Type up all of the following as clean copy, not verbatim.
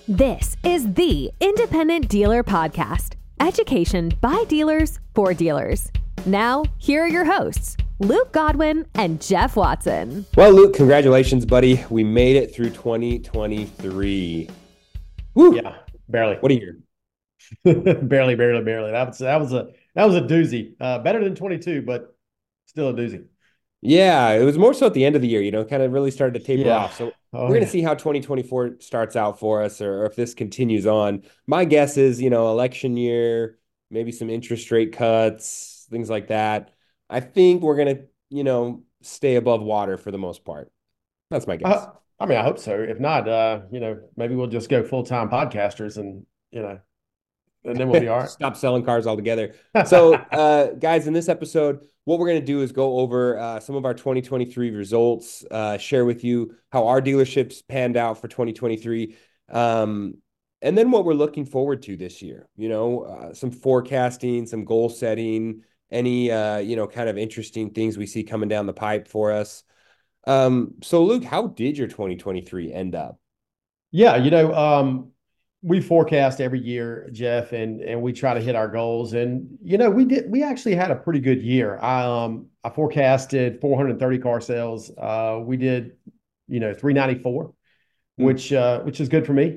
This is the Independent Dealer Podcast. Education by dealers for dealers. Now, here are your hosts, Luke Godwin and Jeff Watson. Well, Luke, congratulations, buddy. We made it through 2023. Woo! Yeah, barely. What a year. barely. That was a doozy. Better than 22, but still a doozy. Yeah, it was more so at the end of the year, kind of really started to taper off. So we're going to see how 2024 starts out for us, or if this continues on. My guess is, election year, maybe some interest rate cuts, things like that. I think we're going to, stay above water for the most part. That's my guess. I hope so. If not, maybe we'll just go full-time podcasters and then we'll be all right. Stop selling cars altogether. So, guys, in this episode, what we're going to do is go over some of our 2023 results, share with you how our dealerships panned out for 2023, and then what we're looking forward to this year. Some forecasting, some goal setting, any, kind of interesting things we see coming down the pipe for us. So, Luke, how did your 2023 end up? Yeah, we forecast every year, Jeff, and we try to hit our goals. And we actually had a pretty good year. I forecasted 430 car sales. We did 394, which is good for me.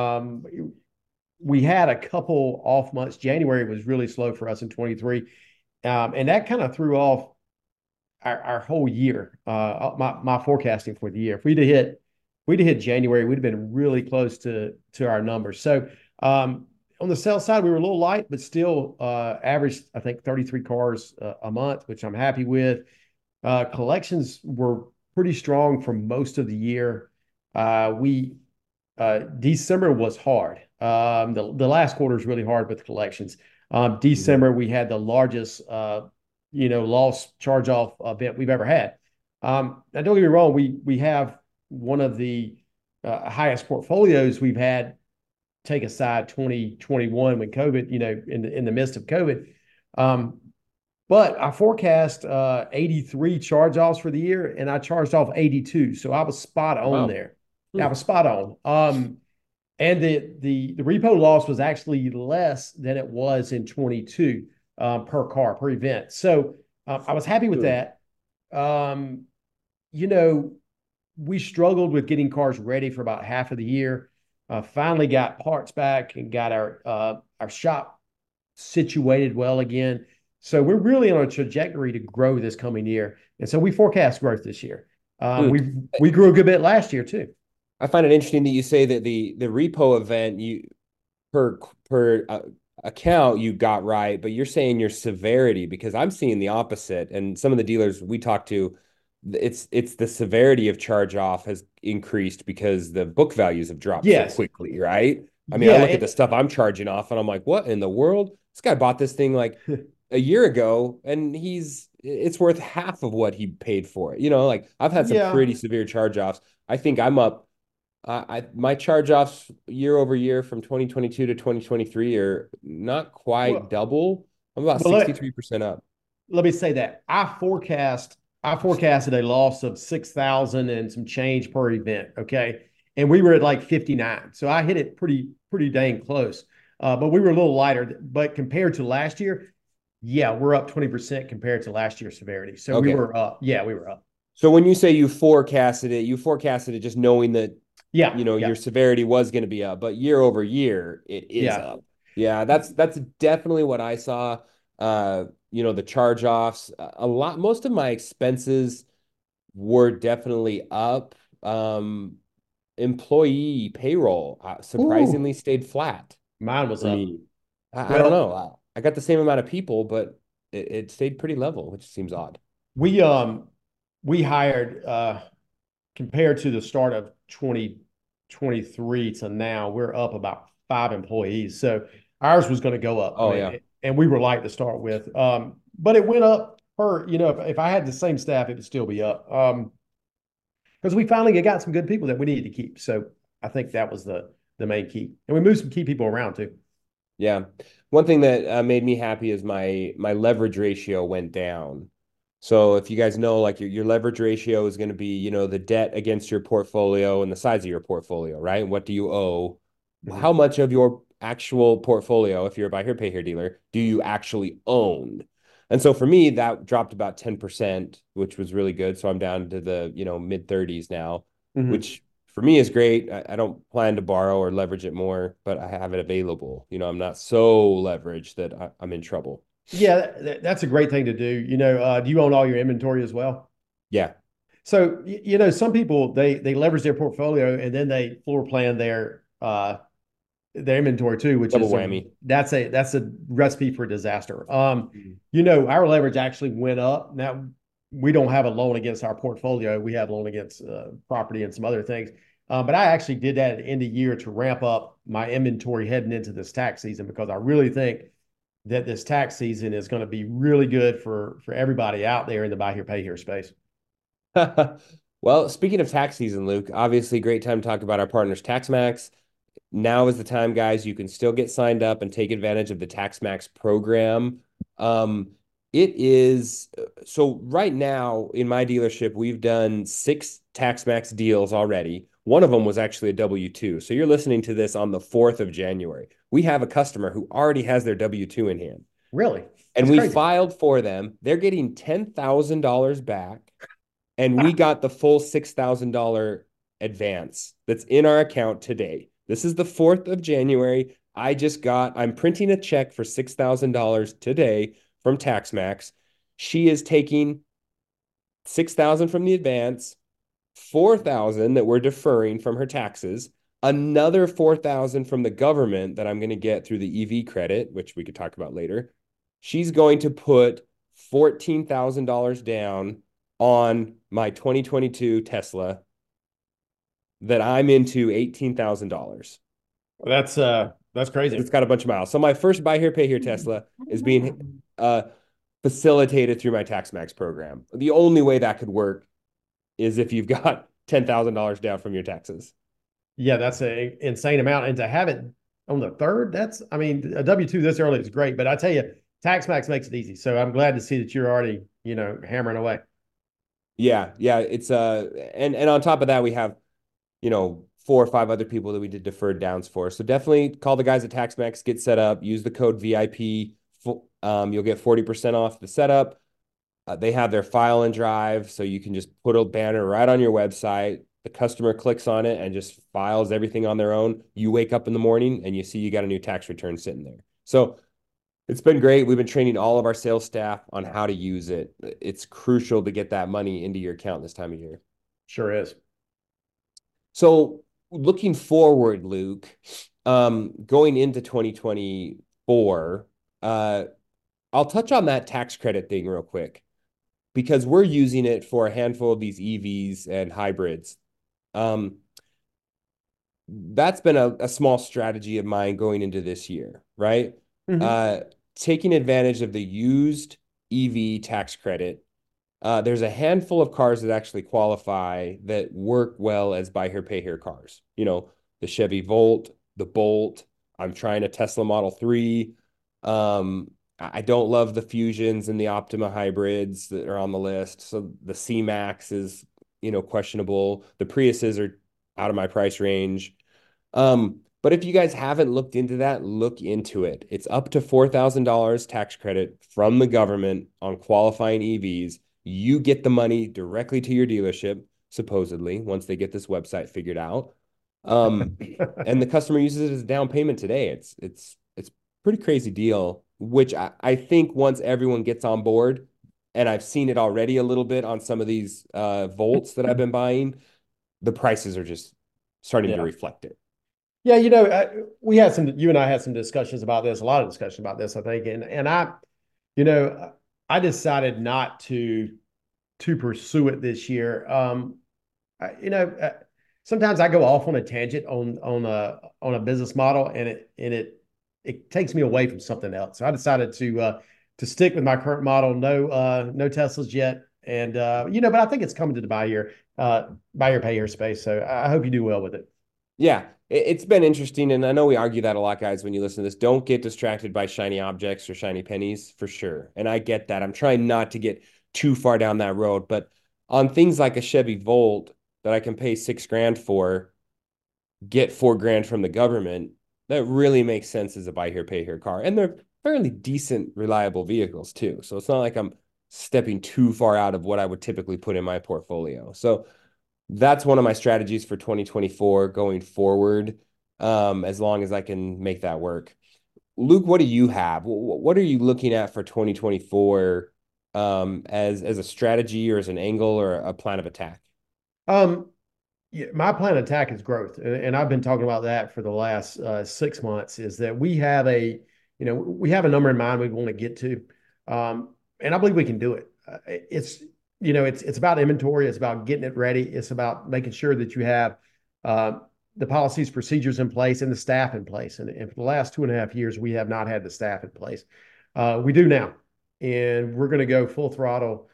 We had a couple off months. January was really slow for us in 23, and that kind of threw off our whole year. My forecasting for the year. If we'd have hit January, we'd have been really close to our numbers. So on the sales side, we were a little light, but still averaged, I think, 33 cars a month, which I'm happy with. Collections were pretty strong for most of the year. December was hard. The last quarter is really hard with collections. December, we had the largest, loss charge-off event we've ever had. Now, don't get me wrong, we have one of the highest portfolios we've had, take aside 2021 when COVID, in the midst of COVID. But I forecast 83 charge-offs for the year, and I charged off 82. So I was spot on there. I was spot on. And the repo loss was actually less than it was in 22 per car, per event. So I was happy with that. We struggled with getting cars ready for about half of the year. Finally got parts back and got our shop situated well again. So we're really on a trajectory to grow this coming year. And so we forecast growth this year. We grew a good bit last year too. I find it interesting that you say that the repo event per account you got right, but you're saying your severity, because I'm seeing the opposite. And some of the dealers we talk to, it's the severity of charge-off has increased because the book values have dropped so quickly, right? I mean, I look at the stuff I'm charging off and I'm like, what in the world? This guy bought this thing like a year ago and it's worth half of what he paid for it. I've had some pretty severe charge-offs. I think I'm up. My charge-offs year over year from 2022 to 2023 are not quite double. I'm about 63% up. Let me say that I forecasted a loss of 6,000 and some change per event. Okay. And we were at like 59. So I hit it pretty dang close. But we were a little lighter, but compared to last year, we're up 20% compared to last year's severity. So we were up. Yeah, we were up. So when you say you forecasted it just knowing that, your severity was going to be up, but year over year, it is up. Yeah. That's definitely what I saw. The charge-offs, most of my expenses were definitely up. Employee payroll surprisingly stayed flat. Mine was up. I don't know. I got the same amount of people, but it stayed pretty level, which seems odd. We hired, compared to the start of 2023 to now, we're up about 5 employees. So ours was going to go up. And we were light to start with. But it went up if I had the same staff, it would still be up. Because we finally got some good people that we needed to keep. So I think that was the main key. And we moved some key people around too. Yeah. One thing that made me happy is my leverage ratio went down. So if you guys know, like your leverage ratio is going to be, the debt against your portfolio and the size of your portfolio, right? And what do you owe Mhm. how much of your actual portfolio, if you're a buy here, pay here dealer, do you actually own? And so for me, that dropped about 10%, which was really good. So I'm down to the, mid 30s now, Mhm. which for me is great. I don't plan to borrow or leverage it more, but I have it available. I'm not so leveraged that I'm in trouble. Yeah, that's a great thing to do. Do you own all your inventory as well? Yeah, So, some people they leverage their portfolio and then they floor plan their inventory too, which double is whammy. that's a recipe for disaster. Mhm. Our leverage actually went up. Now we don't have a loan against our portfolio. We have loan against property and some other things. But I actually did that at the end of the year to ramp up my inventory heading into this tax season because I really think that this tax season is going to be really good for everybody out there in the buy here, pay here space. Well, speaking of tax season, Luke, obviously great time to talk about our partners, TaxMax. Now is the time, guys. You can still get signed up and take advantage of the TaxMax program. Um, it is so right now in my dealership, we've done 6 TaxMax deals already. One of them was actually a W-2. So you're listening to this on the 4th of January. We have a customer who already has their W-2 in hand, Really, and that's we crazy. filed for them. They're getting $10,000 back, and we got the full $6,000 advance that's in our account today. This is the 4th of January. I'm printing a check for $6,000 today from TaxMax. She is taking 6,000 from the advance, 4,000 that we're deferring from her taxes, another 4,000 from the government that I'm going to get through the EV credit, which we could talk about later. She's going to put $14,000 down on my 2022 Tesla that I'm into $18,000. That's crazy. It's got a bunch of miles. So my first buy here, pay here Tesla is being facilitated through my TaxMax program. The only way that could work is if you've got $10,000 down from your taxes. Yeah, that's an insane amount. And to have it on the third, I mean, a W-2 this early is great, but I tell you, TaxMax makes it easy. So I'm glad to see that you're already, hammering away. Yeah, it's and on top of that, we have 4 or 5 other people that we did deferred downs for. So definitely call the guys at TaxMax, get set up, use the code VIP. You'll get 40% off the setup. They have their file and drive, so you can just put a banner right on your website. The customer clicks on it and just files everything on their own. You wake up in the morning and you see you got a new tax return sitting there. So it's been great. We've been training all of our sales staff on how to use it. It's crucial to get that money into your account this time of year. Sure is. So looking forward, Luke, going into 2024, I'll touch on that tax credit thing real quick because we're using it for a handful of these EVs and hybrids. Um, that's been a small strategy of mine going into this year, right? Mhm. Uh, Taking advantage of the used EV tax credit. There's a handful of cars that actually qualify that work well as buy here, pay here cars. The Chevy Volt, the Bolt. I'm trying a Tesla Model 3. I don't love the Fusions and the Optima hybrids that are on the list. So the C-Max is, questionable. The Priuses are out of my price range. But if you guys haven't looked into that, look into it. It's up to $4,000 tax credit from the government on qualifying EVs. You get the money directly to your dealership, supposedly, once they get this website figured out. Um, and the customer uses it as a down payment today. It's pretty crazy deal, which I think once everyone gets on board, and I've seen it already a little bit on some of these Volts that I've been buying, the prices are just starting to Yeah. reflect it. Yeah, you and I had some discussions about this, a lot of discussion about this, I think. And you know, I decided not to pursue it this year. I, you know, uh, Sometimes I go off on a tangent on a business model, and it takes me away from something else. So I decided to stick with my current model. No Teslas yet, and but I think it's coming to the buy here, pay here space. So I hope you do well with it. Yeah, it's been interesting. And I know we argue that a lot, guys, when you listen to this. Don't get distracted by shiny objects or shiny pennies for sure. And I get that. I'm trying not to get too far down that road. But on things like a Chevy Volt that I can pay 6 grand for, get $4,000 from the government, that really makes sense as a buy here, pay here car. And they're fairly decent, reliable vehicles too. So it's not like I'm stepping too far out of what I would typically put in my portfolio. So that's one of my strategies for 2024 going forward, as long as I can make that work. Luke, what do you have? What are you looking at for 2024, as a strategy or as an angle or a plan of attack? Um, yeah, my plan of attack is growth, and I've been talking about that for the last 6 months. Is that we have a number in mind we want to get to, and I believe we can do it. It's about inventory, it's about getting it ready, it's about making sure that you have uh, the policies, procedures in place, and the staff in place. And for the last 2.5 years, we have not had the staff in place. We do now, and we're going to go full throttle.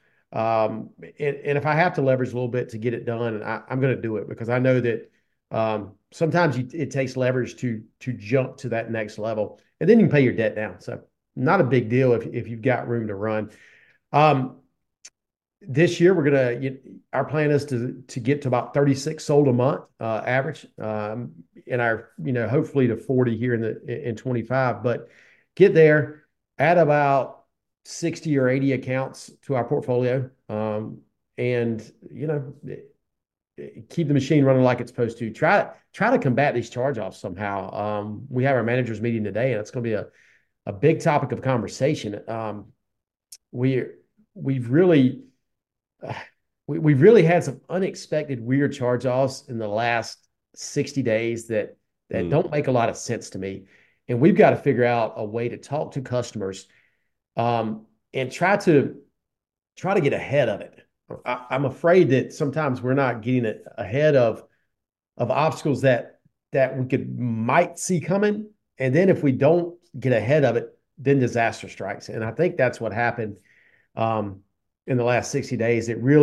And if I have to leverage a little bit to get it done, and I'm going to do it because I know that sometimes it takes leverage to jump to that next level, and then you can pay your debt down. So not a big deal if you've got room to run. Um, this year our plan is to get to about 36 sold a month average, and hopefully to 40 here in 25, but get there at about 60 or 80 accounts to our portfolio, and keep the machine running like it's supposed to. Try to combat these charge-offs somehow. We have our managers meeting today, and it's going to be a big topic of conversation. We we've really we've really had some unexpected weird charge-offs in the last 60 days that don't make a lot of sense to me. And we've got to figure out a way to talk to customers, and try to get ahead of it. I'm afraid that sometimes we're not getting ahead of obstacles that might see coming. And then if we don't get ahead of it, then disaster strikes. And I think that's what happened in the last 60 days.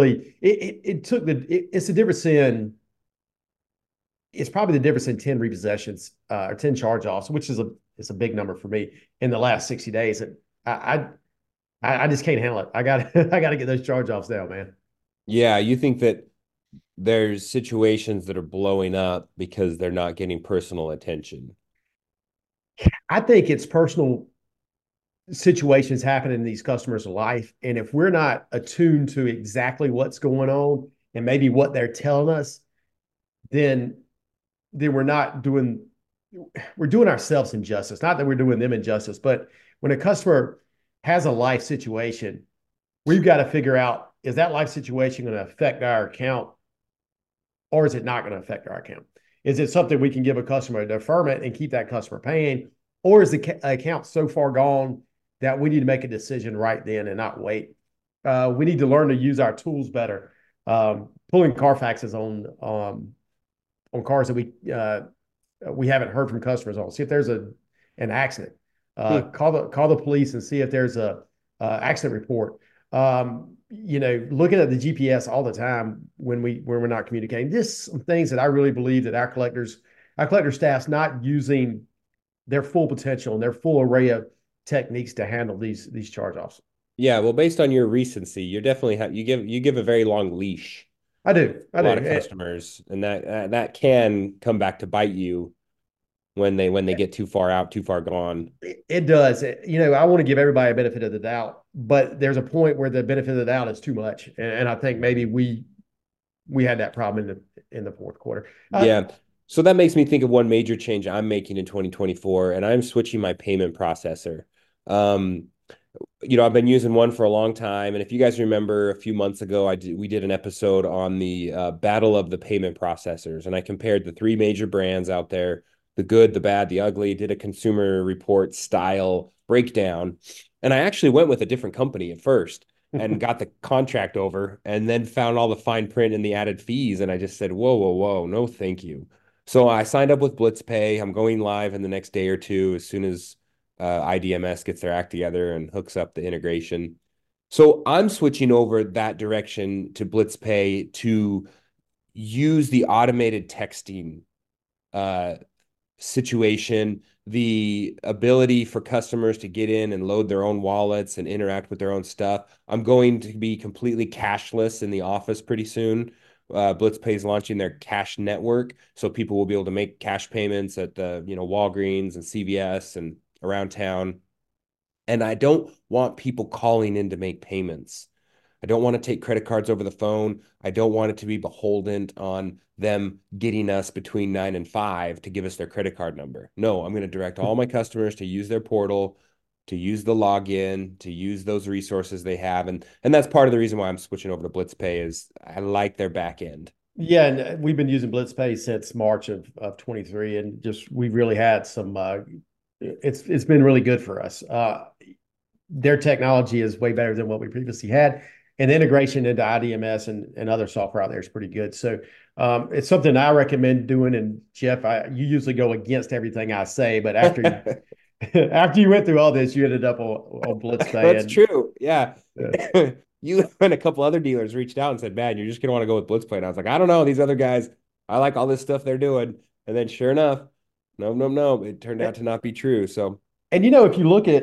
It's probably the difference in 10 repossessions or 10 charge-offs, which is a big number for me in the last 60 days. I just can't handle it. I got to get those charge-offs down, man. Yeah, you think that there's situations that are blowing up because they're not getting personal attention. I think it's personal situations happen in these customers' life. And if we're not attuned to exactly what's going on and maybe what they're telling us, then we're doing ourselves injustice. Not that we're doing them injustice, but when a customer has a life situation, we've got to figure out, is that life situation going to affect our account, or is it not going to affect our account? Is it something we can give a customer a deferment and keep that customer paying, or is the account so far gone that we need to make a decision right then and not wait? We need to learn to use our tools better. Pulling Carfaxes on cars that we haven't heard from customers on. See if there's an accident. Call the police and see if there's a accident report. Looking at the GPS all the time when we're not communicating. This some things that I really believe that our collector staff's not using their full potential and their full array of techniques to handle these charge-offs. Yeah, well, based on your recency, you're definitely you give a very long leash. I do. A lot of customers, and that can come back to bite you when they get too far out, too far gone. It does. I want to give everybody a benefit of the doubt, but there's a point where the benefit of the doubt is too much, and I think maybe we had that problem in the fourth quarter. Yeah. So that makes me think of one major change I'm making in 2024, and I'm switching my payment processor. I've been using one for a long time, and if you guys remember, a few months ago, we did an episode on the battle of the payment processors, and I compared the three major brands out there: the good, the bad, the ugly. Did a consumer report style breakdown, and I actually went with a different company at first and got the contract over, and then found all the fine print and the added fees, and I just said, whoa, whoa, whoa, no, thank you. So I signed up with BlitzPay. I'm going live in the next day or two as soon as IDMS gets their act together and hooks up the integration. So I'm switching over that direction to BlitzPay to use the automated texting situation, the ability for customers to get in and load their own wallets and interact with their own stuff. I'm going to be completely cashless in the office pretty soon. BlitzPay is launching their cash network, so people will be able to make cash payments at the Walgreens and CVS and around town. And I don't want people calling in to make payments. I don't want to take credit cards over the phone. I don't want it to be beholden on them getting us between 9 and 5 to give us their credit card number. No, I'm going to direct all my customers to use their portal, to use the login, to use those resources they have. And that's part of the reason why I'm switching over to BlitzPay is I like their back end. Yeah, and we've been using BlitzPay since March of 23, and just we've really had some. It's been really good for us. Their technology is way better than what we previously had, and the integration into IDMS and other software out there is pretty good. So it's something I recommend doing. And Jeff, you usually go against everything I say, but after after you went through all this, you ended up on BlitzPay. That's true. Yeah. You and a couple other dealers reached out and said, man, you're just going to want to go with BlitzPay. And I was like, I don't know. These other guys, I like all this stuff they're doing. And then sure enough, no, it turned out to not be true. So, and if you look at,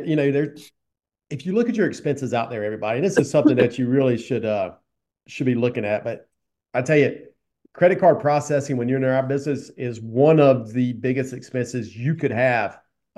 if you look at your expenses out there, everybody, and this is something that you really should be looking at. But I tell you, credit card processing when you're in our business is one of the biggest expenses you could have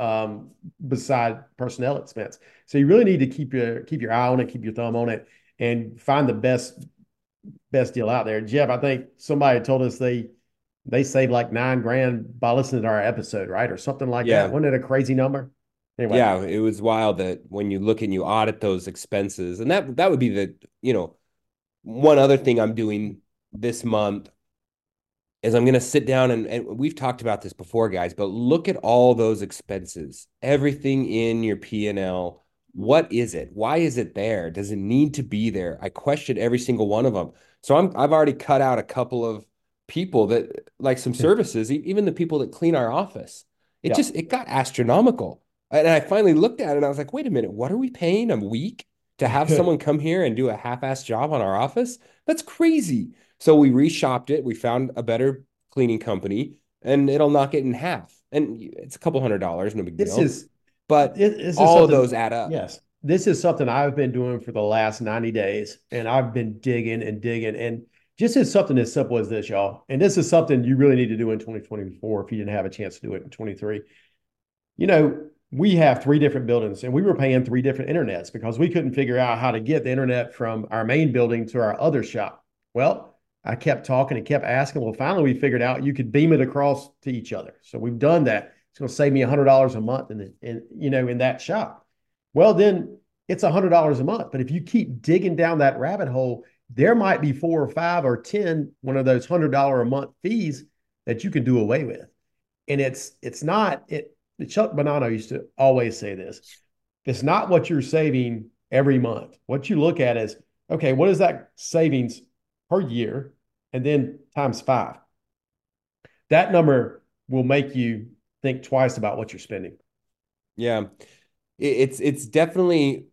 beside personnel expense. So you really need to keep your eye on it, keep your thumb on it, and find the best deal out there. Jeff, I think somebody told us they saved like $9,000 by listening to our episode, right? Or something like that. Wasn't it a crazy number? Anyway. Yeah, it was wild that when you look and you audit those expenses, and that would be the, one other thing I'm doing this month is I'm going to sit down and we've talked about this before, guys, but look at all those expenses, everything in your P&L. What is it? Why is it there? Does it need to be there? I question every single one of them. So I've already cut out a couple of people that like some services, even the people that clean our office. It got astronomical. And I finally looked at it and I was like, wait a minute, what are we paying a week to have someone come here and do a half-assed job on our office? That's crazy. So we reshopped it. We found a better cleaning company and it'll knock it in half. And it's a couple $100, no big deal. But all of those add up. Yes. This is something I've been doing for the last 90 days. And I've been digging. And just as something as simple as this, y'all. And this is something you really need to do in 2024 if you didn't have a chance to do it in 23. We have 3 different buildings and we were paying 3 different internets because we couldn't figure out how to get the internet from our main building to our other shop. Well, I kept talking and kept asking. Well, finally we figured out you could beam it across to each other. So we've done that. It's going to save me $100 a month in that shop. Well, then it's $100 a month. But if you keep digging down that rabbit hole, there might be 4 or 5 or 10 one of those $100 a month fees that you can do away with. And it's not it. Chuck Bonanno used to always say this. It's not what you're saving every month. What you look at is, okay, what is that savings per year? And then times 5. That number will make you think twice about what you're spending. Yeah. It's definitely,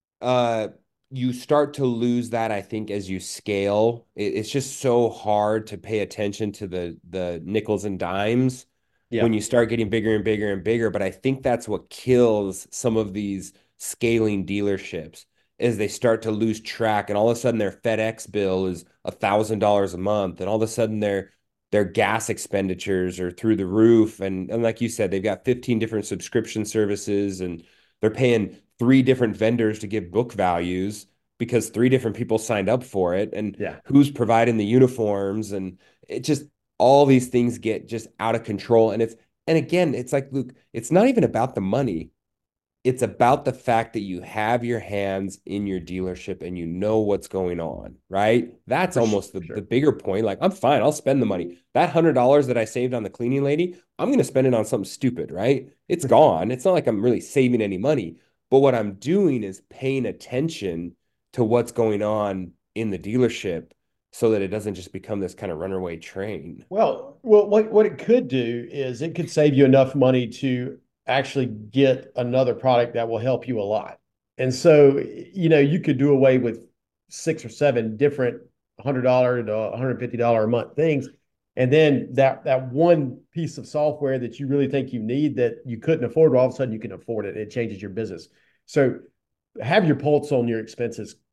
you start to lose that, I think, as you scale. It's just so hard to pay attention to the nickels and dimes. Yeah. When you start getting bigger and bigger and bigger. But I think that's what kills some of these scaling dealerships is they start to lose track. And all of a sudden their FedEx bill is $1,000 a month. And all of a sudden their gas expenditures are through the roof. And like you said, they've got 15 different subscription services and they're paying 3 different vendors to give book values because 3 different people signed up for it. And who's providing the uniforms? And it just, all these things get just out of control. And again, it's like, Luke, it's not even about the money. It's about the fact that you have your hands in your dealership and you know what's going on, right? That's almost the bigger point. Like, I'm fine. I'll spend the money. That $100 that I saved on the cleaning lady, I'm going to spend it on something stupid, right? It's gone. It's not like I'm really saving any money. But what I'm doing is paying attention to what's going on in the dealership, so that it doesn't just become this kind of runaway train. Well, what it could do is it could save you enough money to actually get another product that will help you a lot. And so, you could do away with 6 or 7 different $100 to $150 a month things. And then that one piece of software that you really think you need that you couldn't afford, all of a sudden you can afford it. It changes your business. So have your pulse on your expenses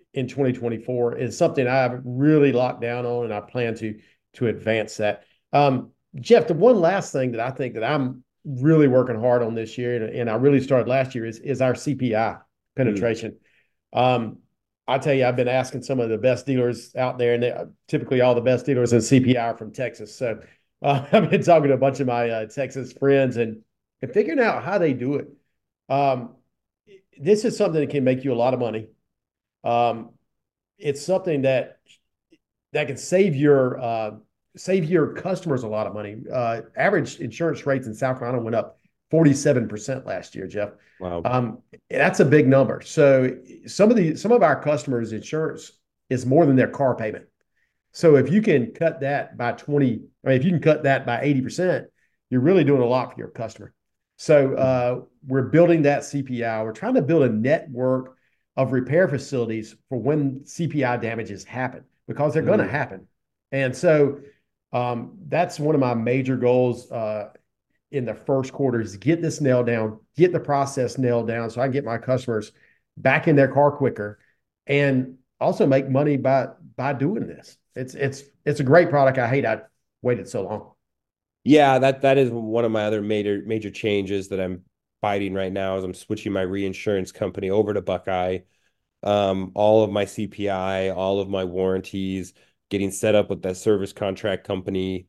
in 2024 is something I've really locked down on, and I plan to advance that. Jeff, the one last thing that I think that I'm really working hard on this year, and I really started last year, is our CPI Mm. penetration. Um, I tell you, I've been asking some of the best dealers out there, and typically all the best dealers in CPI are from Texas. So I've been talking to a bunch of my Texas friends and figuring out how they do it. Um, this is something that can make you a lot of money. Um, it's something that can save your customers a lot of money. Average insurance rates in South Carolina went up 47% last year, Jeff. Wow. That's a big number. So some of our customers' insurance is more than their car payment. So if you can cut that by 20, I mean, if you can cut that by 80%, you're really doing a lot for your customer. So we're building that CPI. We're trying to build a network of repair facilities for when CPI damages happen, because they're going to Mm. happen. And so that's one of my major goals in the first quarter, is get this nailed down, get the process nailed down so I can get my customers back in their car quicker and also make money by doing this. It's a great product. I hate I waited so long. Yeah, that is one of my other major changes that I'm fighting right now is I'm switching my reinsurance company over to Buckeye. All of my CPI, all of my warranties, getting set up with that service contract company.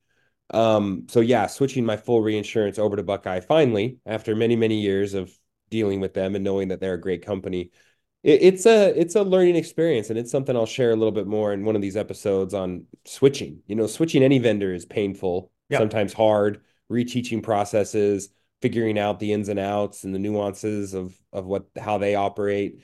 So yeah, switching my full reinsurance over to Buckeye finally, after many, many years of dealing with them and knowing that they're a great company. It's a learning experience, and it's something I'll share a little bit more in one of these episodes on switching. Switching any vendor is painful, Yeah. sometimes hard, reteaching processes, figuring out the ins and outs and the nuances of how they operate.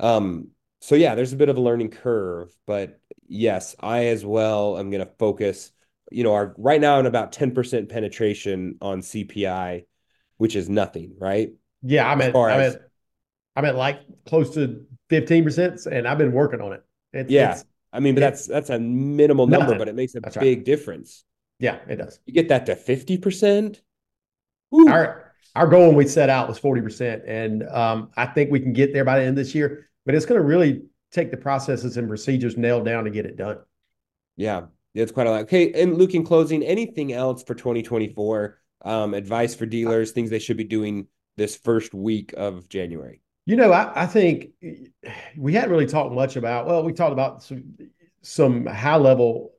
So yeah, there's a bit of a learning curve, but yes, I as well am going to focus, our right now I'm about 10% penetration on CPI, which is nothing, right? Yeah, As far as I'm at like close to 15%, and I've been working on it. It's Yeah. it's I mean, but it's that's a minimal number, nothing. but it makes a That's right. big difference. Yeah, it does. You get that to 50%. Woo. Our goal when we set out was 40%, and I think we can get there by the end of this year. But it's going to really take the processes and procedures nailed down to get it done. Yeah. It's quite a lot. Okay. And Luke, in closing, anything else for 2024? Advice for dealers, things they should be doing this first week of January. I think we hadn't really talked much about. Well, we talked about some high level,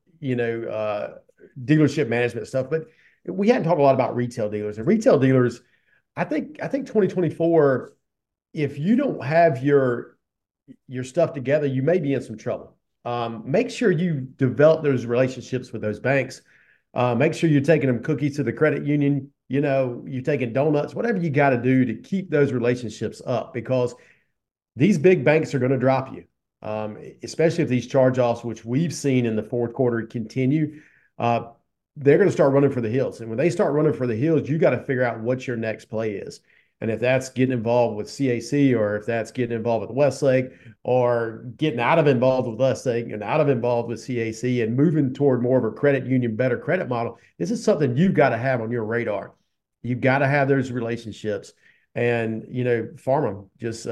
dealership management stuff, but we hadn't talked a lot about retail dealers. And retail dealers, I think 2024, if you don't have your stuff together, you may be in some trouble. Make sure you develop those relationships with those banks. Make sure you're taking them cookies to the credit union. You're taking donuts, whatever you got to do to keep those relationships up, because these big banks are going to drop you, especially if these charge-offs, which we've seen in the fourth quarter, continue. They're going to start running for the hills. And when they start running for the hills, you got to figure out what your next play is. And if that's getting involved with CAC, or if that's getting involved with Westlake, or getting out of involved with Westlake and out of involved with CAC and moving toward more of a credit union, better credit model, this is something you've got to have on your radar. You've got to have those relationships and, farm them. Just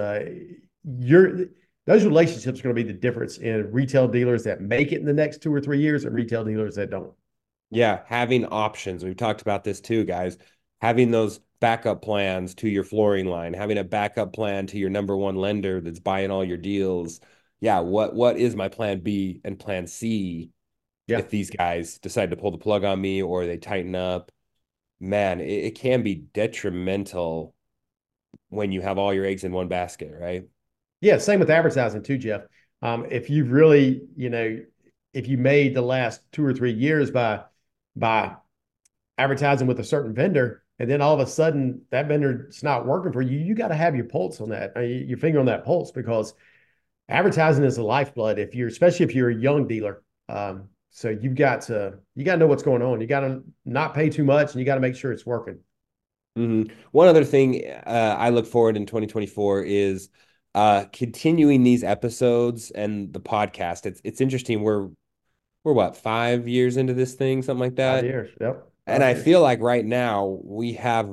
those relationships are going to be the difference in retail dealers that make it in the next 2 or 3 years and retail dealers that don't. Yeah. Having options. We've talked about this too, guys. Having those backup plans to your flooring line, having a backup plan to your number one lender that's buying all your deals. Yeah. What is my plan B and plan C Yeah. if these guys decide to pull the plug on me or they tighten up? Man, it can be detrimental when you have all your eggs in one basket, right? Yeah. Same with advertising too, Jeff. If you've really, if you made the last 2 or 3 years by advertising with a certain vendor, and then all of a sudden that vendor's not working for you, you got to have your pulse on that, your finger on that pulse, because advertising is the lifeblood. Especially if you're a young dealer, so you got to know what's going on. You got to not pay too much, and you got to make sure it's working. Mm-hmm. One other thing I look forward in 2024 is continuing these episodes and the podcast. It's interesting. We're what, 5 years into this thing, something like Five that. years. Yep. And I 5 years. feel like right now we have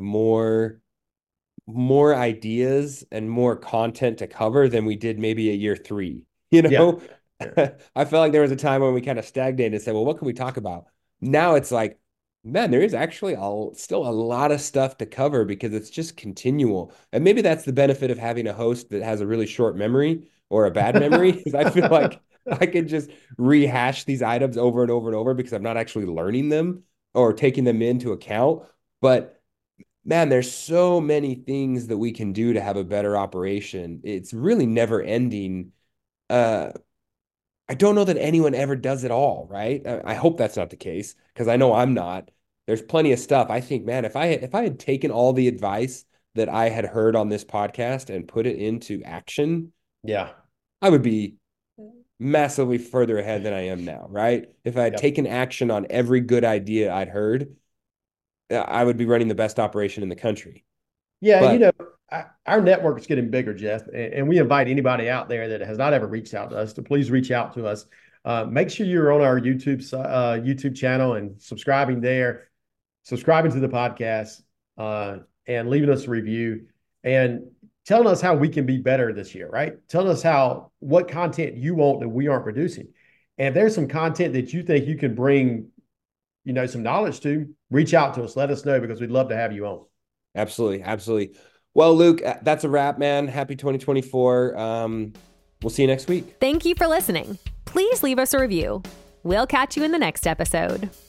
more ideas and more content to cover than we did maybe at year 3. You Yeah. know, I felt like there was a time when we kind of stagnated and said, well, what can we talk about? Now it's like, man, there is actually still a lot of stuff to cover because it's just continual. And maybe that's the benefit of having a host that has a really short memory or a bad memory, because I feel like I can just rehash these items over and over and over because I'm not actually learning them or taking them into account. But man, there's so many things that we can do to have a better operation. It's really never ending. Uh, I don't know that anyone ever does it all, right? I hope that's not the case because I know I'm not. There's plenty of stuff. I think, man, if I had taken all the advice that I had heard on this podcast and put it into action, Yeah. I would be massively further ahead than I am now, right? If I had Yep. taken action on every good idea I'd heard, I would be running the best operation in the country. Yeah, and But our network is getting bigger, Jeff, and we invite anybody out there that has not ever reached out to us to please reach out to us. Make sure you're on our YouTube channel and subscribing to the podcast, and leaving us a review and telling us how we can be better this year, right? Telling us what content you want that we aren't producing. And if there's some content that you think you can bring, some knowledge to, reach out to us. Let us know because we'd love to have you on. absolutely, absolutely. Well, Luke, that's a wrap, man. Happy 2024. We'll see you next week. Thank you for listening. Please leave us a review. We'll catch you in the next episode.